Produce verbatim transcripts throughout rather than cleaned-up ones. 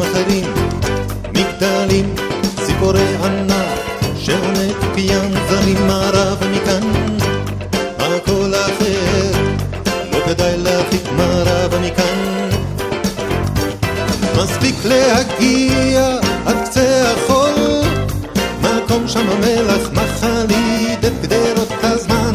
אחרים, מגדלים, ציפורי ענק, שעונת פיין זרים מערב מכאן, הכל אחר, לא כדאי להרחיק מערב מכאן. מספיק להגיע עד קצה החול, מקום שם המלח מחליד את גדרות הזמן.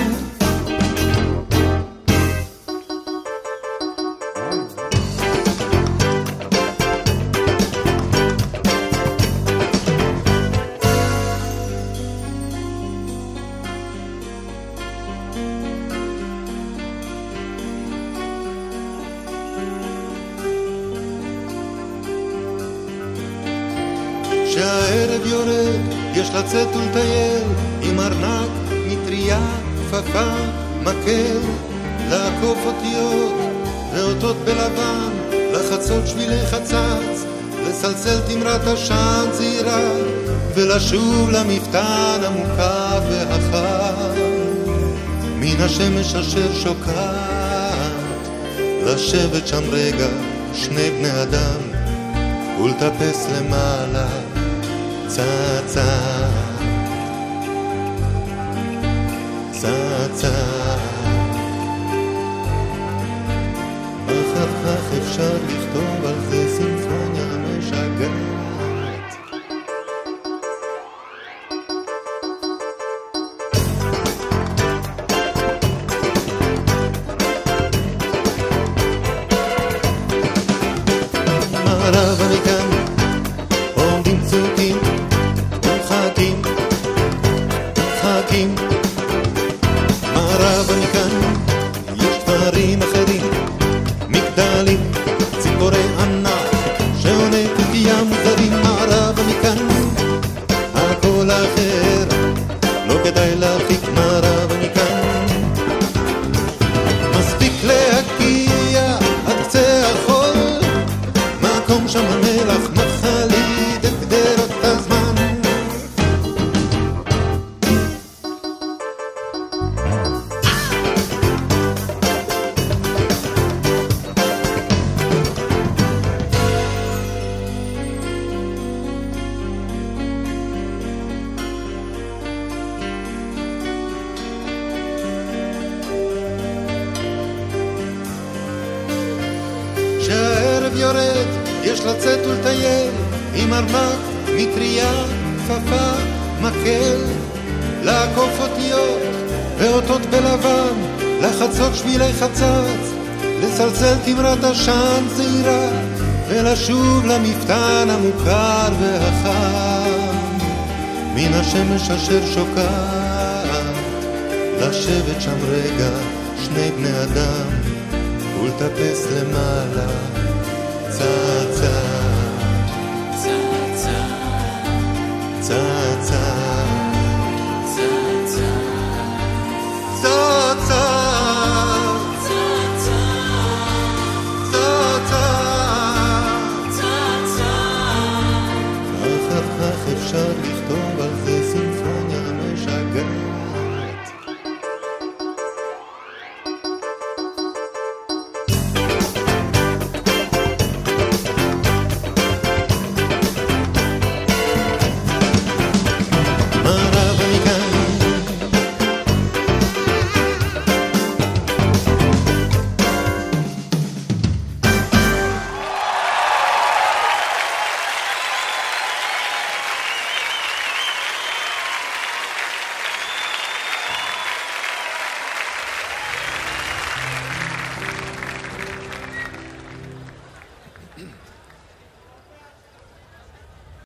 שהערב יורד, יש לצאת ולטייל, עם ארנק, מטריה, כפפה, מקל, לעקוף אותיות ואותות בלבן, לחצות שבילי חצץ, לסלסל תמרת השען צעירה, ולשוב למפתן המוכר והחם. מן השמש אשר שוקעת, לשבת שם רגע שני בני אדם, ולטפס למעלה צעד צעד, צעד צעד. אחר כך אפשר לכתוב על זה סימפוניה משגעת. מערב מכאן עומדים צוקים ומחכים, מחכים. מערב מכאן יש דברים אחרים, מגדלים, ציפורי ענק, שעונת פיין זרים. מערב מכאן הכל אחר, לא כדאי להרחיק מערב מכאן. מספיק להגיע עד קצה החול, מקום שם המלח מחליד את גדרות הזמן. שהערב יורד, יש לצאת ולטייל, עם ארנק, מטריה, כפפה, מקל, לעקוף אותיות ואותות בלבן, לחצות שבילי חצץ, לסלסל תמרת השען צעירה, ולשוב למפתן המוכר והחם. מן השמש אשר שוקעת, לשבת שם רגע שני בני אדם, ולטפס למעלה צעד צעד.